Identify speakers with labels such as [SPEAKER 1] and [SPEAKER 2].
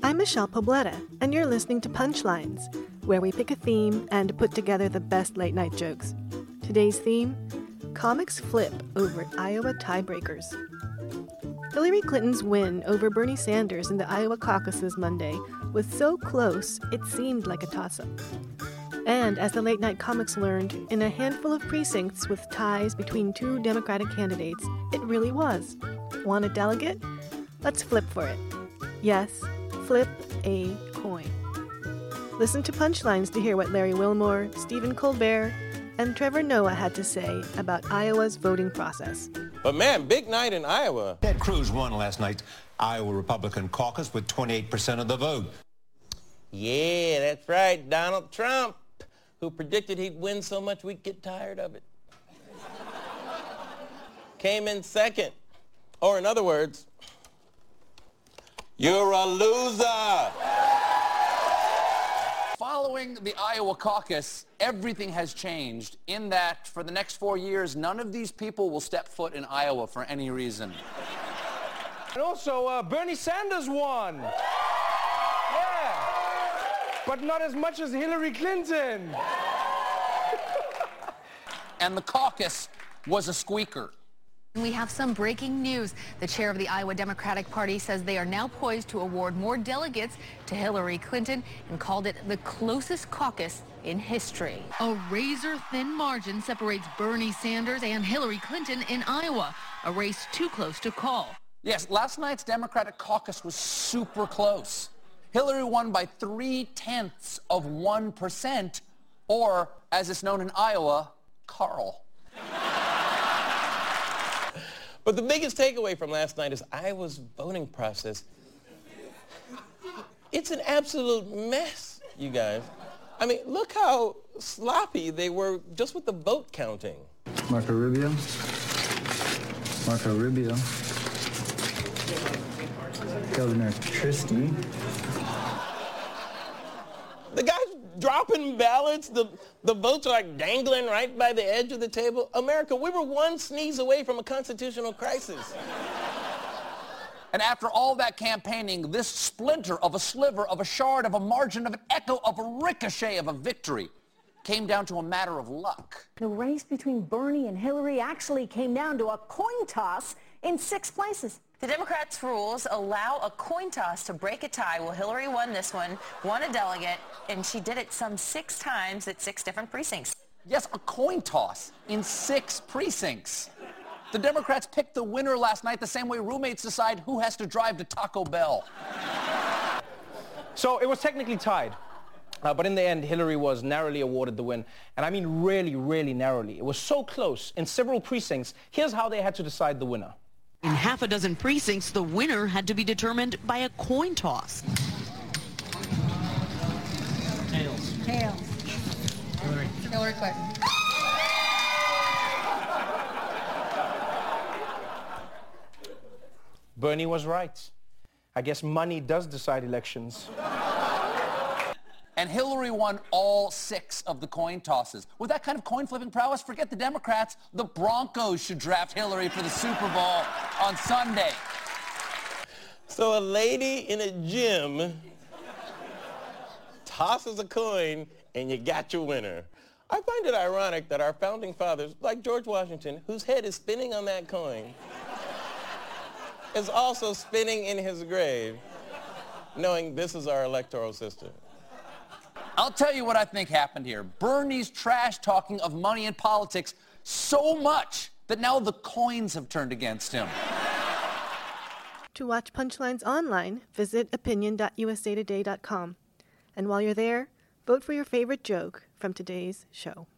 [SPEAKER 1] I'm Michelle Pobleta, and you're listening to Punchlines, where we pick a theme and put together the best late-night jokes. Today's theme, comics flip over Iowa tiebreakers. Hillary Clinton's win over Bernie Sanders in the Iowa caucuses Monday was so close it seemed like a toss-up. And as the late-night comics learned, in a handful of precincts with ties between two Democratic candidates, it really was. Want a delegate? Let's flip for it. Yes, flip a coin. Listen to Punchlines to hear what Larry Wilmore, Stephen Colbert, and Trevor Noah had to say about Iowa's voting process.
[SPEAKER 2] But man, big night in Iowa.
[SPEAKER 3] Ted Cruz won last night's Iowa Republican caucus with 28% of the vote.
[SPEAKER 2] Yeah, that's right, Donald Trump, who predicted he'd win so much we'd get tired of it. Came in second. Or in other words, you're a loser.
[SPEAKER 4] Following the Iowa caucus, everything has changed in that for the next 4 years, none of these people will step foot in Iowa for any reason.
[SPEAKER 5] And also, Bernie Sanders won. Yeah. But not as much as Hillary Clinton.
[SPEAKER 4] And the caucus was a squeaker.
[SPEAKER 6] We have some breaking news. The chair of the Iowa Democratic Party says they are now poised to award more delegates to Hillary Clinton and called it the closest caucus in history. A razor-thin margin separates Bernie Sanders and Hillary Clinton in Iowa, a race too close to call.
[SPEAKER 4] Yes, last night's Democratic caucus was super close. Hillary won by 0.3%, or, as it's known in Iowa, Carl.
[SPEAKER 2] But the biggest takeaway from last night is Iowa's voting process. It's an absolute mess, you guys. I mean, look how sloppy they were just with the vote counting.
[SPEAKER 7] Marco Rubio. Governor Christie.
[SPEAKER 2] The guy's dropping ballots. The votes are like dangling right by the edge of the table. America, we were one sneeze away from a constitutional crisis.
[SPEAKER 4] And after all that campaigning, this splinter of a sliver of a shard of a margin of an echo of a ricochet of a victory came down to a matter of luck.
[SPEAKER 8] The race between Bernie and Hillary actually came down to a coin toss in 6 places.
[SPEAKER 9] The Democrats' rules allow a coin toss to break a tie. Well, Hillary won this one, won a delegate, and she did it some 6 times at 6 different precincts.
[SPEAKER 4] Yes, a coin toss in 6 precincts. The Democrats picked the winner last night the same way roommates decide who has to drive to Taco Bell.
[SPEAKER 5] So it was technically tied. But in the end, Hillary was narrowly awarded the win. And I mean really, really narrowly. It was so close in several precincts. Here's how they had to decide the winner.
[SPEAKER 10] In half a dozen precincts, the winner had to be determined by a coin toss.
[SPEAKER 6] Tails. Hillary Clinton.
[SPEAKER 5] Bernie was right. I guess money does decide elections.
[SPEAKER 4] And Hillary won all 6 of the coin tosses. With that kind of coin flipping prowess, forget the Democrats. The Broncos should draft Hillary for the Super Bowl on Sunday.
[SPEAKER 2] So a lady in a gym tosses a coin and you got your winner. I find it ironic that our founding fathers, like George Washington, whose head is spinning on that coin, is also spinning in his grave, knowing this is our electoral system.
[SPEAKER 4] I'll tell you what I think happened here. Bernie's trash talking of money and politics so much that now the coins have turned against him.
[SPEAKER 1] To watch Punchlines online, visit opinion.usatoday.com. And while you're there, vote for your favorite joke from today's show.